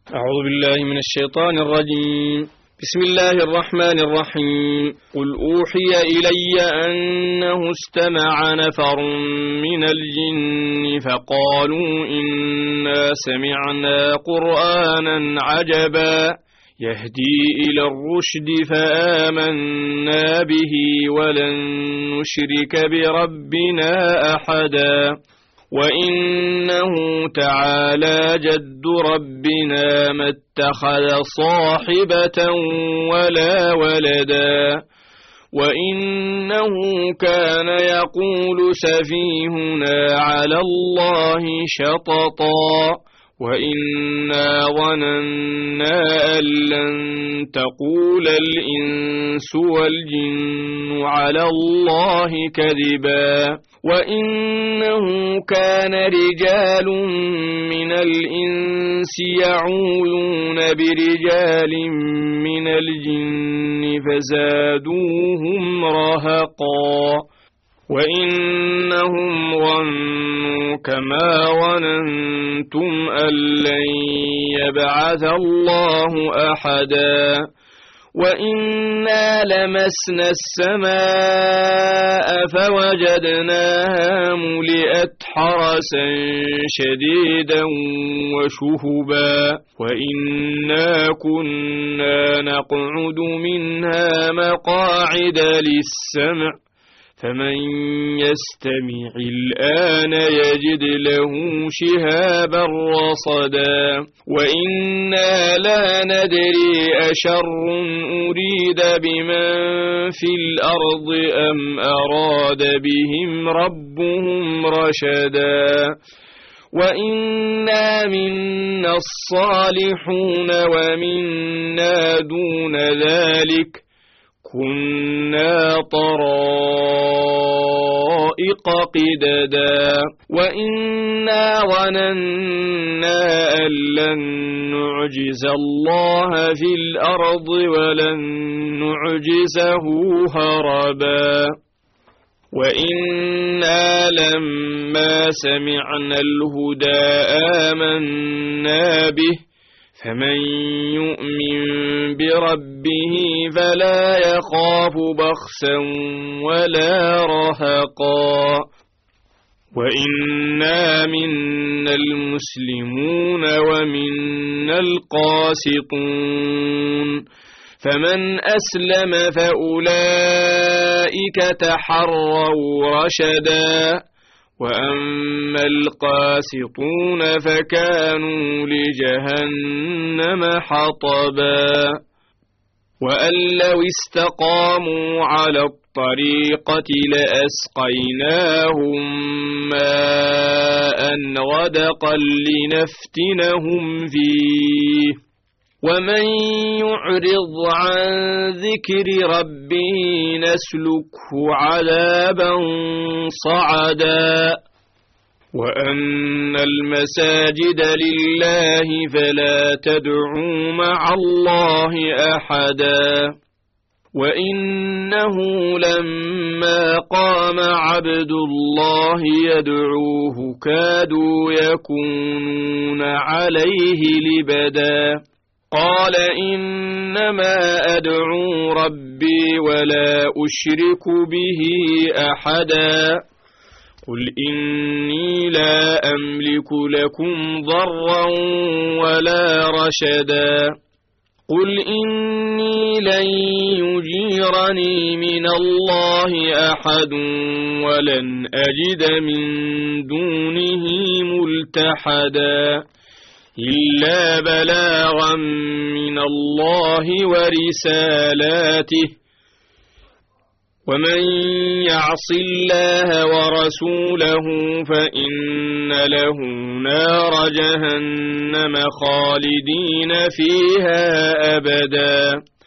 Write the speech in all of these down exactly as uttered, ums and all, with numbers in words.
أعوذ بالله من الشيطان الرجيم. بسم الله الرحمن الرحيم. قل أوحي إلي أنه استمع نفر من الجن فقالوا إنا سمعنا قرآنا عجبا يهدي إلى الرشد فآمنا به ولن نشرك بربنا أحدا وإنه تعالى جد ربنا ما اتخذ صاحبة ولا ولدا وإنه كان يقول سفيهنا على الله شططا وإنا ظننا أن لن تقول الإنس والجن على الله كذبا وإنه كان رجال من الإنس يعوذون برجال من الجن فزادوهم رهقا وإنهم ظنوا كما ظننتم أن لن يبعث الله أحدا وإنا لمسنا السماء فوجدناها ملئت حرسا شديدا وشهبا وإنا كنا نقعد منها مقاعد للسمع فمن يستمع الآن يجد له شهابا رصدا وإنا لا ندري أشر أريد بمن في الأرض أم أراد بهم ربهم رشدا وإنا منا الصالحون ومنا دون ذلك كنا طرائق قددا وإنا ظننا أن لن نعجز الله في الأرض ولن نعجزه هربا وإنا لما سمعنا الهدى آمنا به فمن يؤمن بربه فلا يخاف بخسا ولا رهقا وإنا منا المسلمون ومنا القاسطون فمن أسلم فأولئك تحروا رشدا وأما القاسطون فكانوا لجهنم حطبا وأن لو استقاموا على الطريقة لأسقيناهم ماء غدقا لنفتنهم فيه ومن يعرض عن ذكر ربه نسلكه عذابا صعدا وأن المساجد لله فلا تدعوا مع الله أحدا وإنه لما قام عبد الله يدعوه كادوا يكونون عليه لبدا قال إنما أدعو ربي ولا أشرك به أحدا قل إني لا أملك لكم ضرا ولا رشدا قل إني لن يجيرني من الله أحد ولن أجد من دونه ملتحدا إلا بلاغا من الله ورسالاته ومن يعص الله ورسوله فإن له نار جهنم خالدين فيها أبدا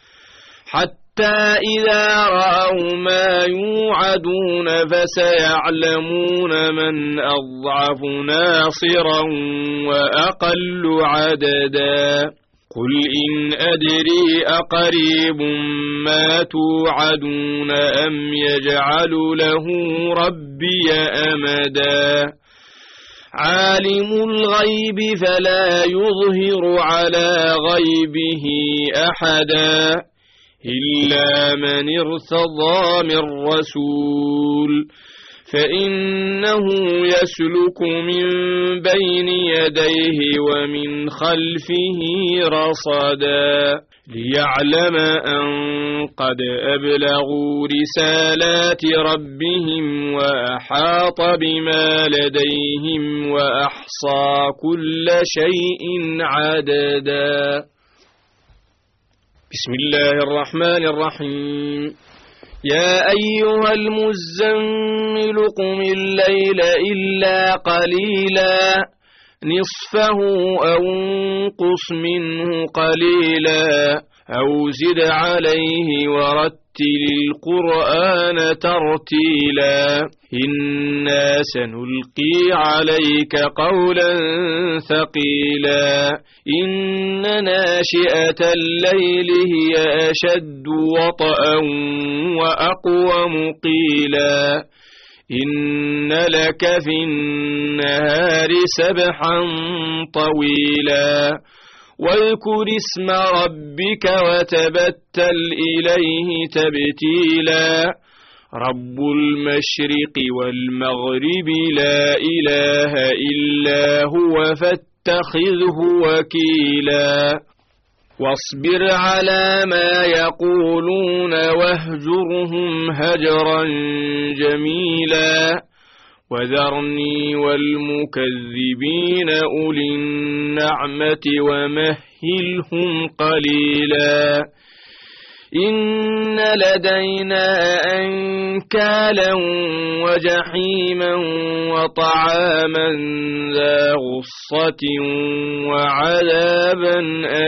حتى إذا رأوا ما يوعدون فسيعلمون من أضعف ناصرا وأقل عددا قل إن أدري أقريب ما توعدون أم يجعل له ربي أمدا عالم الغيب فلا يظهر على غيبه أحدا إلا من ارتضى من رسول فإنه يسلك من بين يديه ومن خلفه رصدا ليعلم أن قد أبلغوا رسالات ربهم وأحاط بما لديهم وأحصى كل شيء عددا. بسم الله الرحمن الرحيم. يا أيها المزمل قم الليل إلا قليلا نصفه أو انقص منه قليلا أو زد عليه ورتل القرآن ترتيلا إنا سنلقي عليك قولا ثقيلا إن ناشئة الليل هي أشد وطئا وأقوم قيلا إن لك في النهار سبحا طويلا واذكر اسم ربك وتبتل إليه تبتيلا رب المشرق والمغرب لا إله إلا هو فاتخذه وكيلا واصبر على ما يقولون واهجرهم هجرا جميلا وذرني والمكذبين أولي النعمة ومهلهم قليلا إن لدينا أنكالا وجحيما وطعاما ذا غصة وعذابا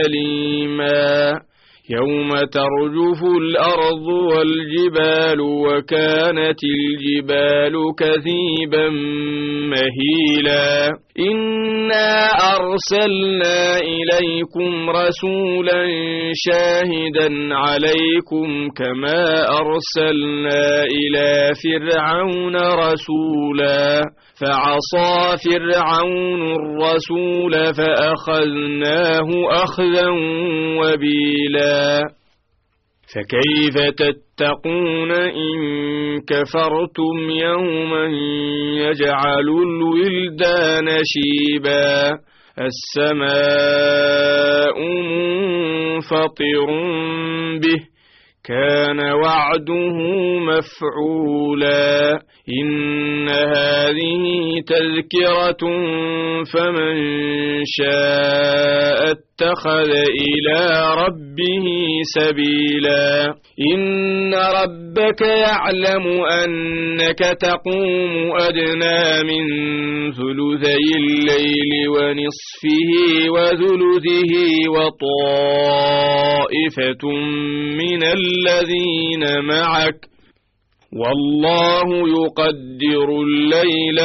أليما يوم ترجف الأرض والجبال وكانت الجبال كثيبا مهيلا إنا أرسلنا إليكم رسولا شاهدا عليكم كما أرسلنا إلى فرعون رسولا فعصى فرعون الرسول فأخذناه أخذا وبيلا فكيف تتقون إن كفرتم يوما يجعل الولدان شيبا السماء منفطر به كان وعده مفعولا إن هذه تذكرة فمن شاء اتخذ إلى ربه سبيلا إن ربك يعلم أنك تقوم أدنى من ثلثي الليل ونصفه وثلثه وطائفة من الذين معك والله يقدر الليل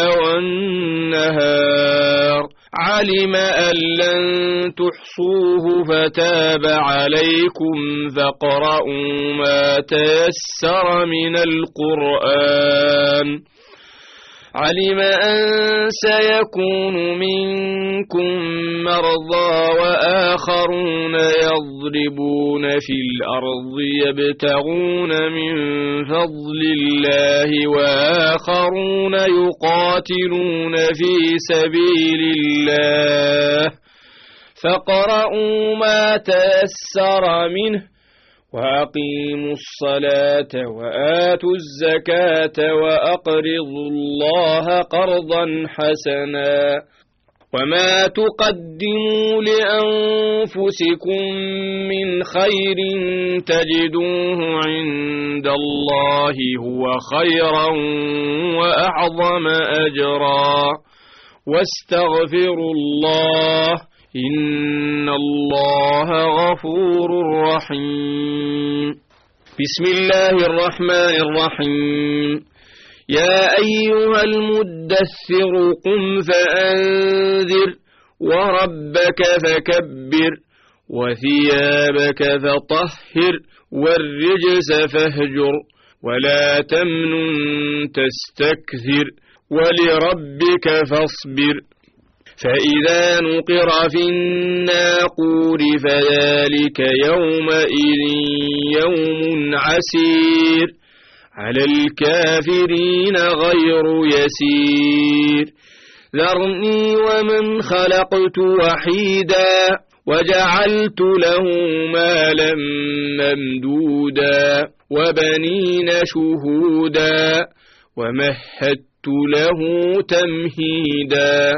والنهار علم أن لن تحصوه فتاب عليكم فاقرؤوا ما تيسر من القرآن علم أن سيكون منكم مرضى وآخرون يضربون في الأرض يبتغون من فضل الله وآخرون يقاتلون في سبيل الله فاقرؤوا ما تيسر منه وأقيموا الصلاة وآتوا الزكاة وأقرضوا الله قرضا حسنا وما تقدموا لأنفسكم من خير تجدوه عند الله هو خيرا وأعظم أجرا واستغفروا الله إن الله غفور رحيم بسم الله الرحمن الرحيم يا أيها المدثر قم فأنذر وربك فكبر وثيابك فطهر والرجس فاهجر ولا تمنن تستكثر ولربك فاصبر فإذا نقر في الناقور فذلك يومئذ يوم عسير على الكافرين غير يسير ذرني ومن خلقت وحيدا وجعلت له مالا ممدودا وبنين شهودا ومهدت له تمهيدا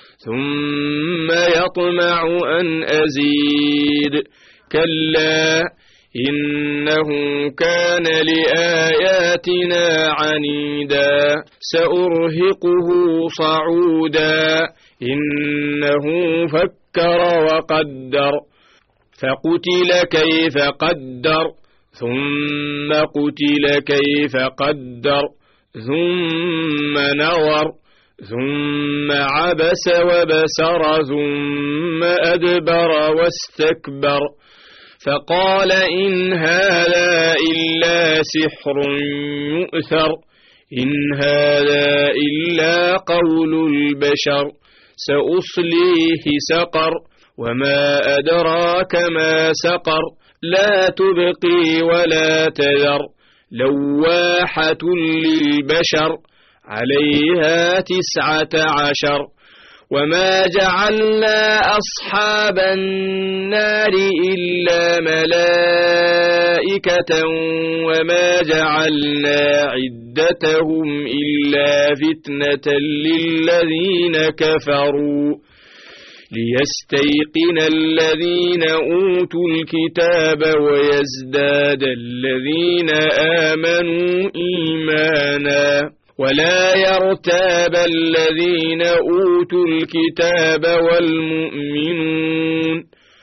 ثم يطمع أن أزيد كلا إنه كان لآياتنا عنيدا سأرهقه صعودا إنه فكر وقدر فقتل كيف قدر ثم قتل كيف قدر ثم نظر ثم عبس وبسر ثم أدبر واستكبر فقال إن هذا إلا سحر يؤثر إن هذا إلا قول البشر سأصليه سقر وما أدراك ما سقر لا تبقي ولا تذر لواحة للبشر عليها تسعة عشر وما جعلنا أصحاب النار إلا ملائكة وما جعلنا عدتهم إلا فتنة للذين كفروا ليستيقن الذين أوتوا الكتاب ويزداد الذين آمنوا إيمانا ولا يرتاب الذين أوتوا الكتاب والمؤمنون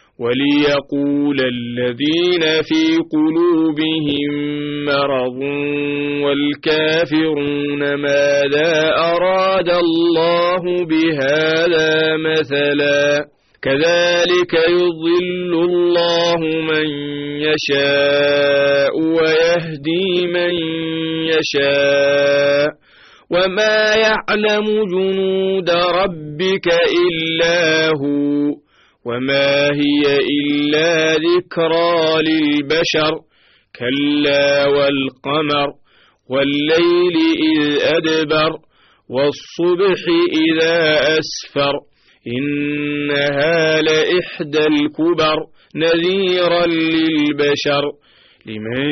وليقول الذين في قلوبهم مرض والكافرون ماذا أراد الله بهذا مثلا كذلك يضل الله من يشاء ويهدي من يشاء وما يعلم جنود ربك إلا هو وما هي إلا ذكرى للبشر كلا والقمر والليل إذ أدبر والصبح إذا أسفر إنها لإحدى الكبر نذيرا للبشر لمن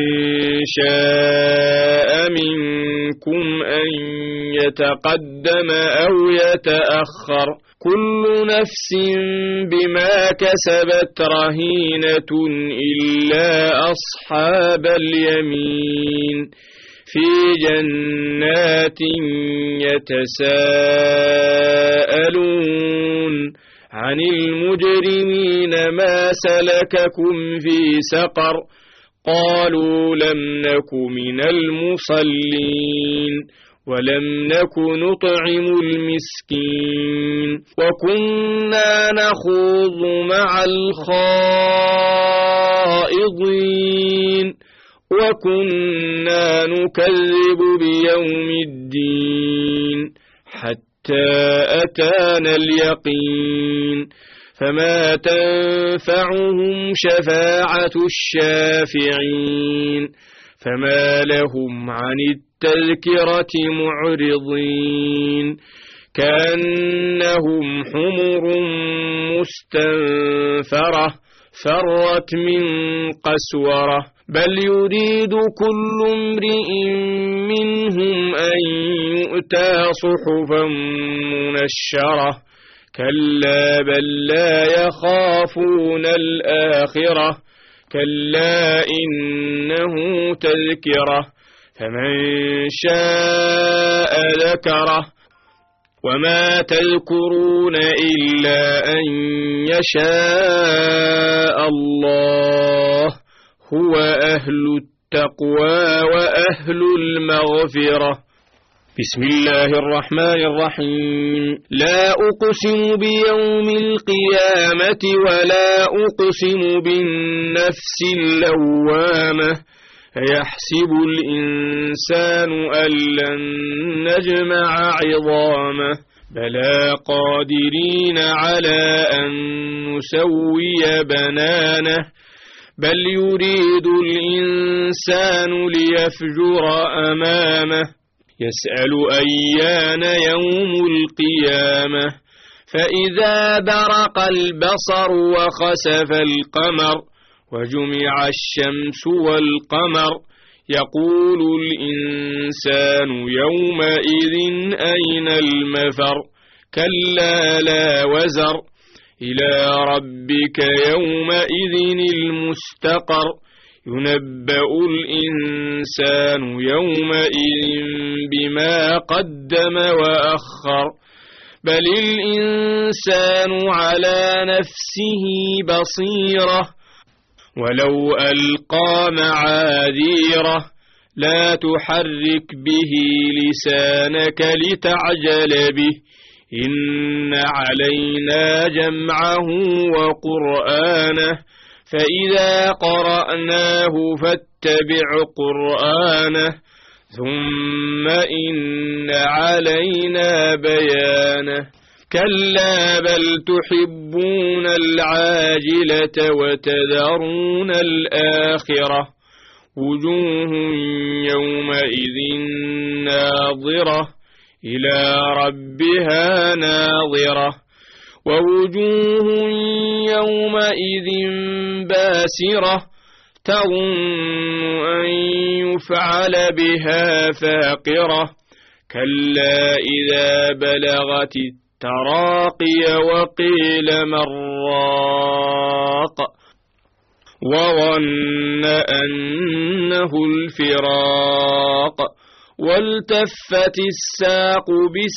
شاء منكم أن يتقدم أو يتأخر كل نفس بما كسبت رهينة إلا أصحاب اليمين في جنات يتساءلون عن المجرمين ما سلككم في سقر قالوا لم نك من المصلين ولم نك نطعم المسكين وكنا نخوض مع الخائضين وكنا نكذب بيوم الدين حتى أتانا اليقين فما تنفعهم شفاعة الشافعين فما لهم عن التذكرة معرضين كأنهم حمر مستنفرة فرت من قسورة بل يريد كل امرئ منهم أن يؤتى صحفا منشرة كلا بل لا يخافون الآخرة كلا إنه تذكرة فمن شاء ذكره وما تذكرون إلا أن يشاء الله هو أهل التقوى وأهل المغفرة بسم الله الرحمن الرحيم لا أقسم بيوم القيامة ولا أقسم بالنفس اللوامة أيحسب الإنسان أن لن نجمع عظامه بلى قادرين على أن نسوي بنانه بل يريد الإنسان ليفجر أمامه يسأل أيان يوم القيامة فإذا برق البصر وخسف القمر وجمع الشمس والقمر يقول الإنسان يومئذ أين المفر كلا لا وزر إلى ربك يومئذ المستقر ينبأ الإنسان يومئذ بما قدم وأخر بل الإنسان على نفسه بصيرة ولو ألقى معاذيره لا تحرك به لسانك لتعجل به إن علينا جمعه وقرآنه فإذا قرأناه فاتبع قرآنه ثم إن علينا بيانه كلا بل تحبون العاجلة وتذرون الآخرة وجوه يومئذ ناظرة إلى ربها ناظرة ووجوه يومئذ باسرة تظن أن يفعل بها فاقرة كلا إذا بلغت التراقي وقيل من راق وظن أنه الفراق والتفت الساق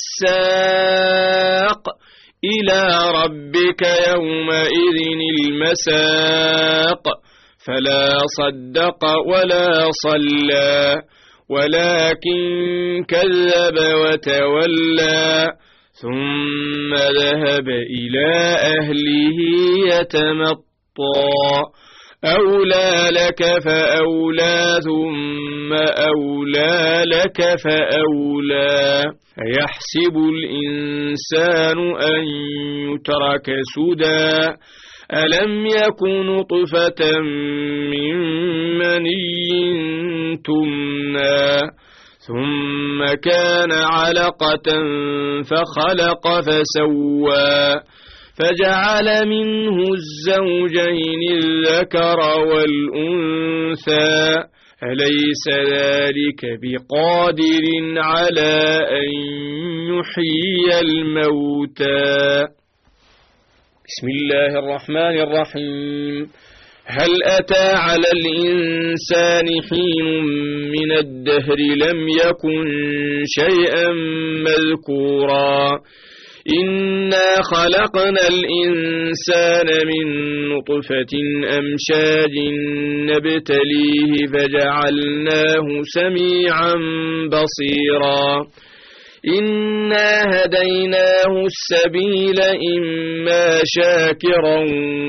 بالساق إلى ربك يومئذ المساق فلا صدق ولا صلى ولكن كذب وتولى ثم ذهب إلى أهله يتمطى أولى لك فأولى ثم أولى لك فأولى أيحسب الإنسان أن يترك سدى ألم يكن نطفة من مني تمنى ثم كان علقة فخلق فسوى فجعل منه الزوجين الذكر والأنثى أليس ذلك بقادر على أن يحيي الموتى بسم الله الرحمن الرحيم هل أتى على الإنسان حين من الدهر لم يكن شيئا مذكورا إنا خلقنا الإنسان من نطفة أمشاج نبتليه فجعلناه سميعا بصيرا إنا هديناه السبيل إما شاكرا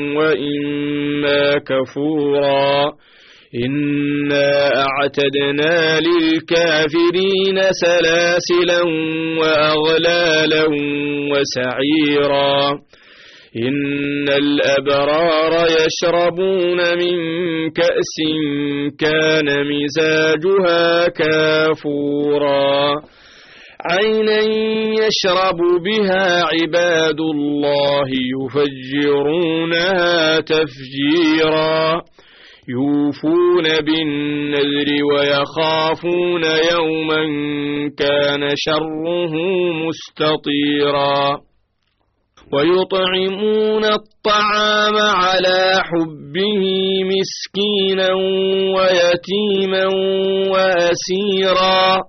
وإما كفورا إنا أعتدنا للكافرين سلاسلا وأغلالا وسعيرا إن الأبرار يشربون من كأس كان مزاجها كافورا عينا يشرب بها عباد الله يفجرونها تفجيرا يوفون بالنذر ويخافون يوما كان شره مستطيرا ويطعمون الطعام على حبه مسكينا ويتيما وأسيرا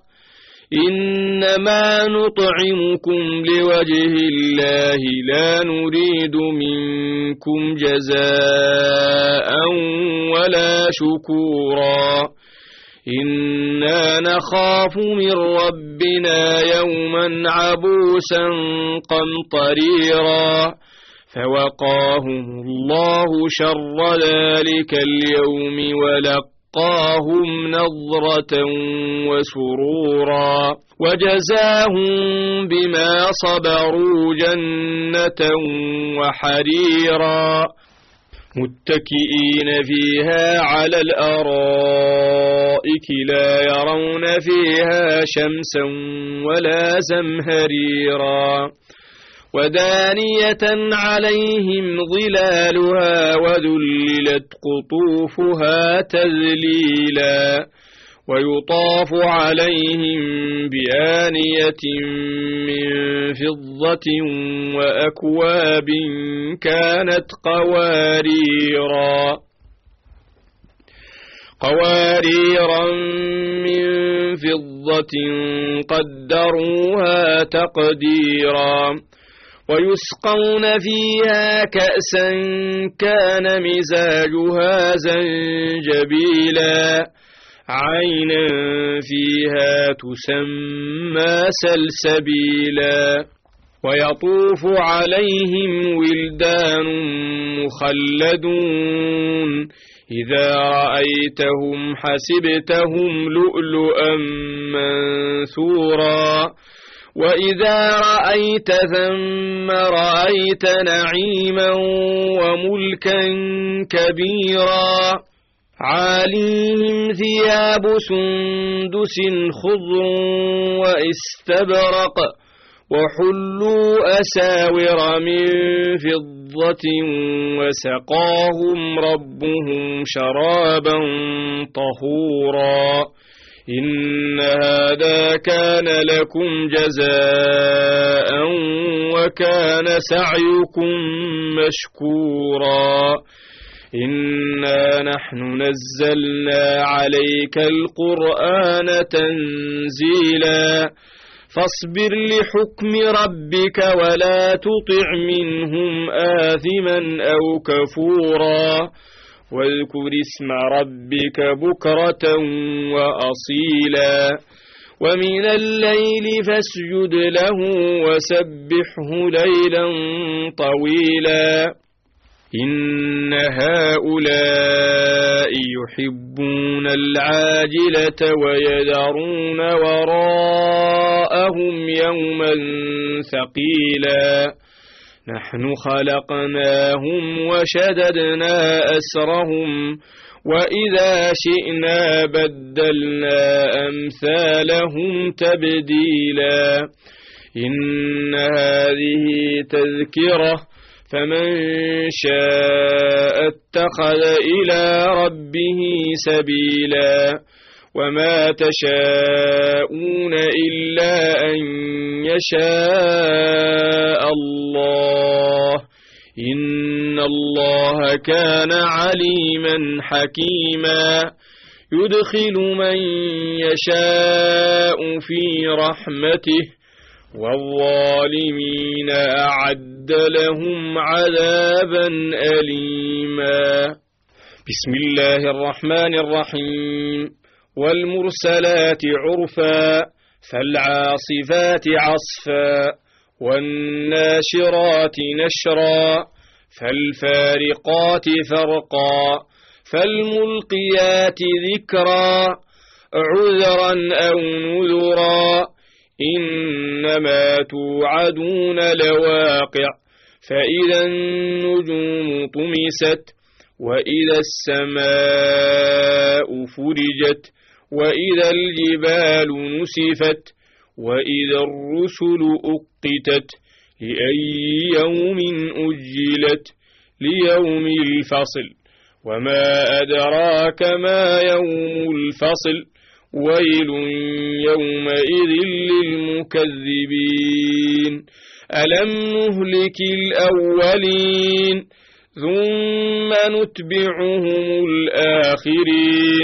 إنما نطعمكم لوجه الله لا نريد منكم جزاء ولا شكورا إنا نخاف من ربنا يوما عبوسا قمطريرا فوقاهم الله شر ذلك اليوم ولقاهم ولقاهم نضرة وسرورا وجزاهم بما صبروا جنة وحريرا متكئين فيها على الأرائك لا يرون فيها شمسا ولا زمهريرا ودانية عليهم ظلالها وذللت قطوفها تذليلا ويطاف عليهم بآنية من فضة وأكواب كانت قواريرا قواريرا من فضة قدروها تقديرا ويسقون فيها كأسا كان مزاجها زنجبيلا عينا فيها تسمى سلسبيلا ويطوف عليهم ولدان مخلدون إذا رأيتهم حسبتهم لؤلؤا منثورا وإذا رأيت ثم رأيت نعيما وملكا كبيرا عاليهم ثياب سندس خضر واستبرق وحلوا أساور من فضة وسقاهم ربهم شرابا طهورا إن هذا كان لكم جزاء وكان سعيكم مشكورا إنا نحن نزلنا عليك القرآن تنزيلا فاصبر لحكم ربك ولا تطع منهم آثما أو كفورا واذكر اسم ربك بكرة وأصيلا ومن الليل فاسجد له وسبحه ليلا طويلا إن هؤلاء يحبون العاجلة ويذرون وراءهم يوما ثقيلا نحن خلقناهم وشددنا أسرهم وإذا شئنا بدلنا أمثالهم تبديلا إن هذه تذكرة فمن شاء اتخذ إلى ربه سبيلا وما تشاءون إلا أن يشاء الله إن الله كان عليما حكيما يدخل من يشاء في رحمته والظالمين أعد لهم عذابا أليما بسم الله الرحمن الرحيم والمرسلات عرفا فالعاصفات عصفا والناشرات نشرا فالفارقات فرقا فالملقيات ذكرا عذرا أو نذرا إنما توعدون لواقع فإذا النجوم طمست وإذا السماء فرجت وإذا الجبال نسفت وإذا الرسل أقتت لأي يوم أجلت ليوم الفصل وما أدراك ما يوم الفصل ويل يومئذ للمكذبين ألم نهلك الأولين ثم نتبعهم الآخرين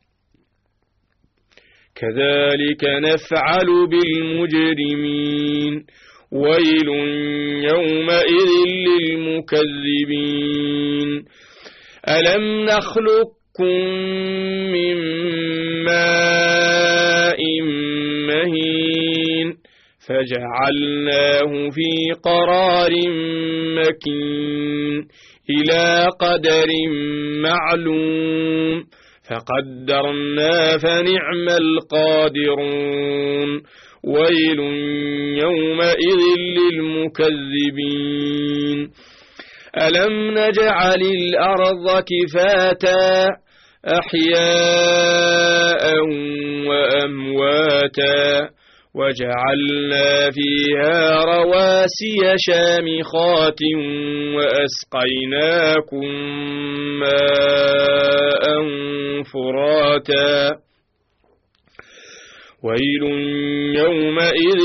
كذلك نفعل بالمجرمين ويل يومئذ للمكذبين ألم نخلقكم من ماء مهين فجعلناه في قرار مكين إلى قدر معلوم فقدرنا فنعم القادرون ويل يومئذ للمكذبين ألم نجعل الأرض كفاتا أحياء وأمواتا وجعلنا فيها رواسي شامخات وأسقيناكم ماء فراتا ويل يومئذ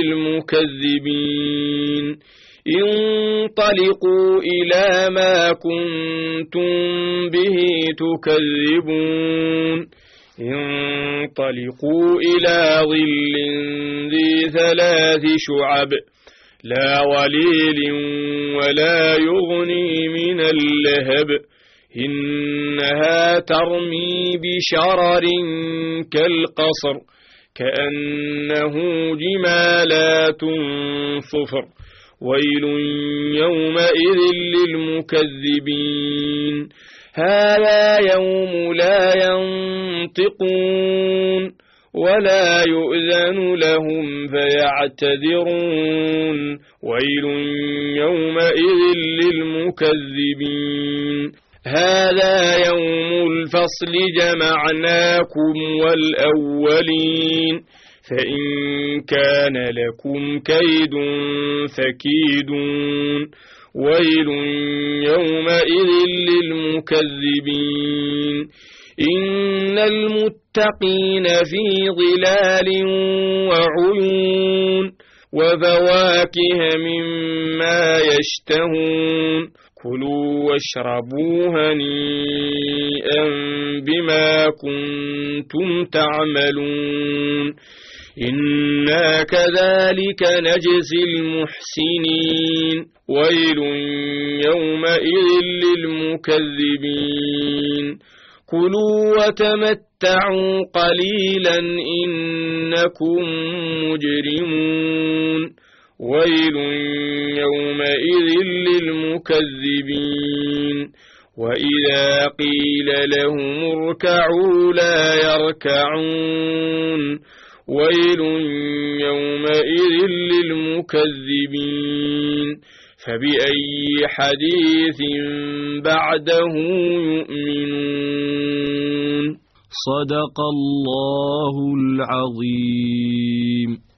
للمكذبين انطلقوا إلى ما كنتم به تكذبون انطلقوا إلى ظل ذي ثلاث شعب لا ظليل ولا يغني من اللهب إنها ترمي بشرر كالقصر كأنه جمالات صفر ويل يومئذ للمكذبين هذا يوم لا ينطقون ولا يؤذن لهم فيعتذرون ويل يومئذ للمكذبين هذا يوم الفصل جمعناكم والأولين فإن كان لكم كيد فكيدون ويل يومئذ للمكذبين إن المتقين في ظلال وعيون وفواكه مما يشتهون كلوا واشربوا هنيئا بما كنتم تعملون إنا كذلك نجزي المحسنين ويل يومئذ للمكذبين كلوا وتمتعوا قليلا إنكم مجرمون ويل يومئذ للمكذبين وإذا قيل لهم اركعوا لا يركعون ويل يومئذ للمكذبين فبأي حديث بعده يؤمنون صدق الله العظيم.